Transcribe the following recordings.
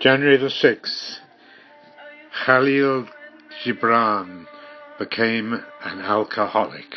January the 6th, Khalil Gibran became an alcoholic.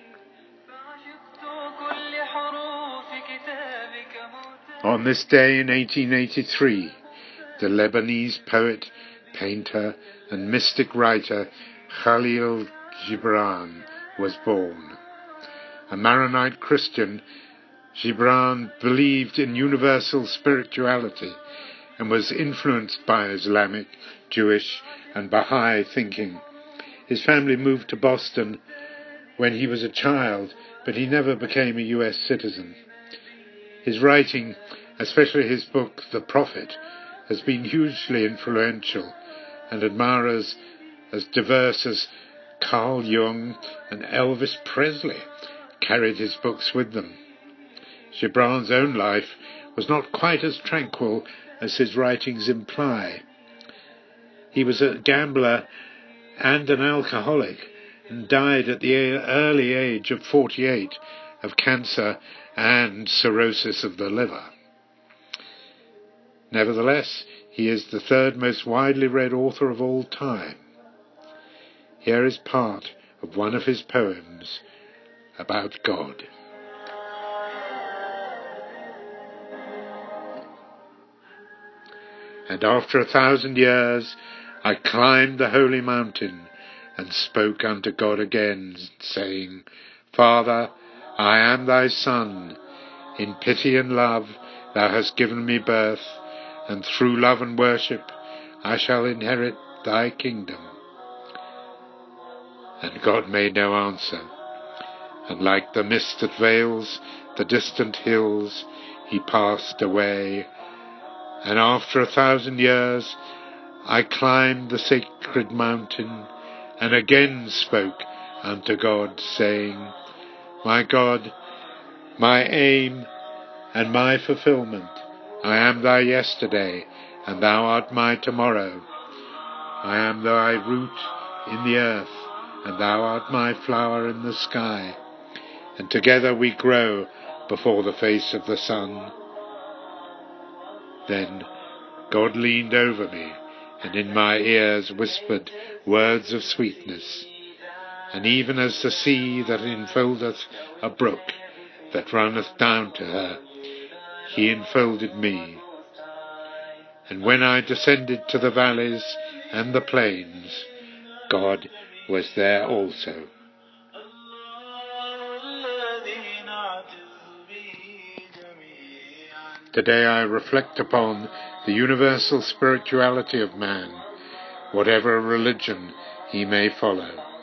On this day in 1883, the Lebanese poet, painter and mystic writer Khalil Gibran was born. A Maronite Christian, Gibran believed in universal spirituality and was influenced by Islamic, Jewish and Baha'i thinking. His family moved to Boston when he was a child, but he never became a US citizen. His writing, especially his book The Prophet, has been hugely influential, and admirers as diverse as Carl Jung and Elvis Presley carried his books with them. Gibran's own life was not quite as tranquil as his writings imply. He was a gambler and an alcoholic, and died at the early age of 48 of cancer and cirrhosis of the liver. Nevertheless, he is the third most widely read author of all time. Here is part of one of his poems about God. And after 1,000 years I climbed the holy mountain and spoke unto God again, saying, Father, I am thy son. In pity and love thou hast given me birth, and through love and worship I shall inherit thy kingdom. And God made no answer, and like the mist that veils the distant hills, he passed away. And after 1,000 years I climbed the sacred mountain, and again spoke unto God, saying, My God, my aim and my fulfillment, I am thy yesterday, and thou art my tomorrow. I am thy root in the earth, and thou art my flower in the sky, and together we grow before the face of the sun. Then God leaned over me, and in my ears whispered words of sweetness. And even as the sea that enfoldeth a brook that runneth down to her, he enfolded me. And when I descended to the valleys and the plains, God was there also. Today I reflect upon the universal spirituality of man, whatever religion he may follow.